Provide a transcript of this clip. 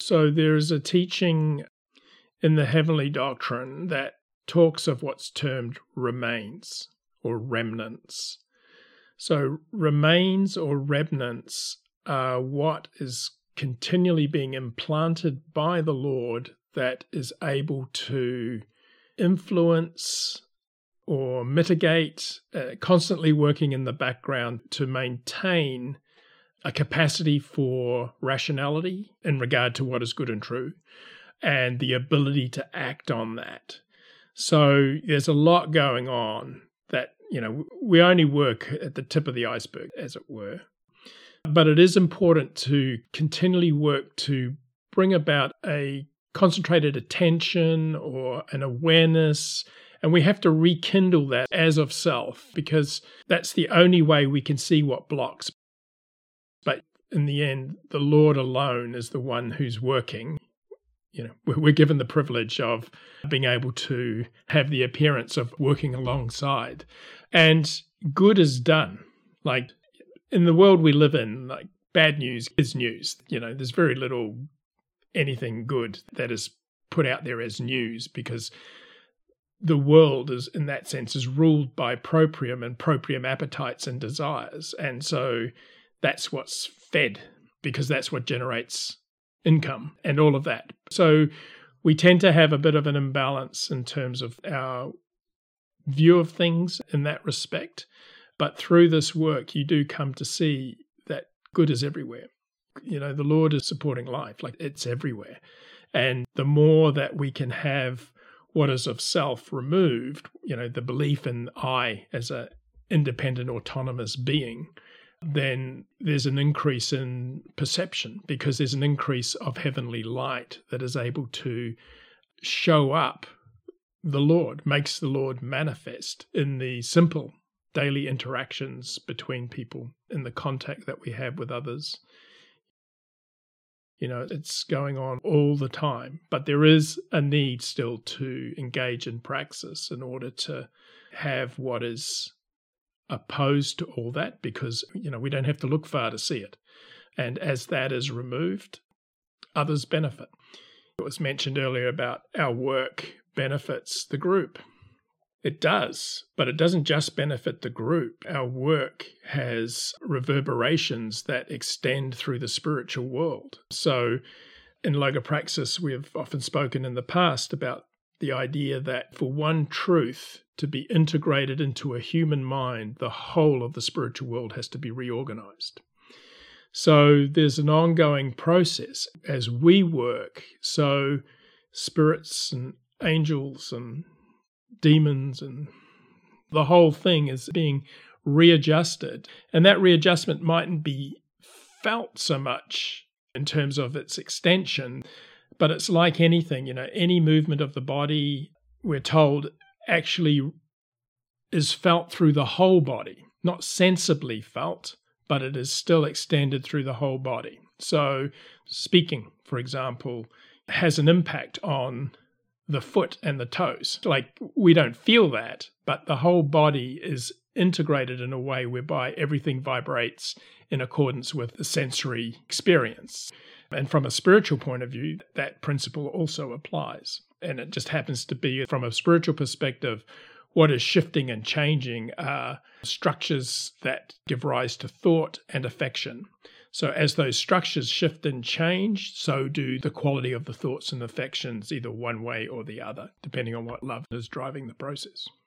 So there is a teaching in the heavenly doctrine that talks of what's termed remains or remnants. So remains or remnants are what is continually being implanted by the Lord that is able to influence or mitigate, constantly working in the background to maintain a capacity for rationality in regard to what is good and true, and the ability to act on that. So there's a lot going on that, we only work at the tip of the iceberg, as it were. But it is important to continually work to bring about a concentrated attention or an awareness, and we have to rekindle that as of self, because that's the only way we can see what blocks. But in the end, the Lord alone is the one who's working. We're given the privilege of being able to have the appearance of working alongside. And good is done. Like in the world we live in, like bad news is news. There's very little anything good that is put out there as news, because the world is, in that sense, is ruled by proprium and proprium appetites and desires. And so that's what's fed, because that's what generates income and all of that. So we tend to have a bit of an imbalance in terms of our view of things in that respect. But through this work, you do come to see that good is everywhere. The Lord is supporting life, like it's everywhere. And the more that we can have what is of self removed, the belief in I as an independent, autonomous being, then there's an increase in perception, because there's an increase of heavenly light that is able to show up the Lord, makes the Lord manifest in the simple daily interactions between people, in the contact that we have with others. It's going on all the time, but there is a need still to engage in praxis in order to have what is opposed to all that, because, we don't have to look far to see it. And as that is removed, others benefit. It was mentioned earlier about our work benefits the group. It does, but it doesn't just benefit the group. Our work has reverberations that extend through the spiritual world. So in Logopraxis, we have often spoken in the past about the idea that for one truth to be integrated into a human mind, the whole of the spiritual world has to be reorganized. So there's an ongoing process as we work. So spirits and angels and demons and the whole thing is being readjusted. And that readjustment mightn't be felt so much in terms of its extension, but it's like anything, any movement of the body, we're told, actually is felt through the whole body, not sensibly felt, but it is still extended through the whole body. So speaking, for example, has an impact on the foot and the toes. Like, we don't feel that, but the whole body is integrated in a way whereby everything vibrates in accordance with the sensory experience. And from a spiritual point of view, that principle also applies. And it just happens to be, from a spiritual perspective, what is shifting and changing are structures that give rise to thought and affection. So as those structures shift and change, so do the quality of the thoughts and affections, either one way or the other, depending on what love is driving the process.